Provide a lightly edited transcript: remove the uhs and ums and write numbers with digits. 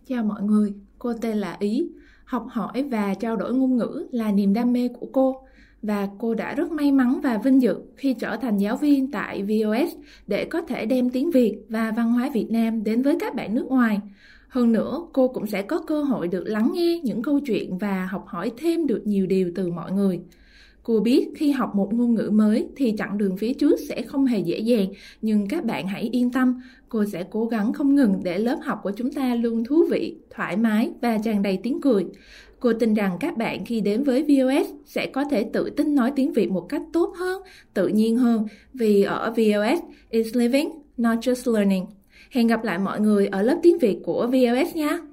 Chào mọi người, cô tên là Ý. Học hỏi và trao đổi ngôn ngữ là niềm đam mê của cô. Và cô đã rất may mắn và vinh dự khi trở thành giáo viên tại VOS để có thể đem tiếng Việt và văn hóa Việt Nam đến với các bạn nước ngoài. Hơn nữa, cô cũng sẽ có cơ hội được lắng nghe những câu chuyện và học hỏi thêm được nhiều điều từ mọi người. Cô biết khi học một ngôn ngữ mới thì chặng đường phía trước sẽ không hề dễ dàng, nhưng các bạn hãy yên tâm, cô sẽ cố gắng không ngừng để lớp học của chúng ta luôn thú vị, thoải mái và tràn đầy tiếng cười. Cô tin rằng các bạn khi đến với VOS sẽ có thể tự tin nói tiếng Việt một cách tốt hơn, tự nhiên hơn, vì ở VOS, it's living, not just learning. Hẹn gặp lại mọi người ở lớp tiếng Việt của VOS nha!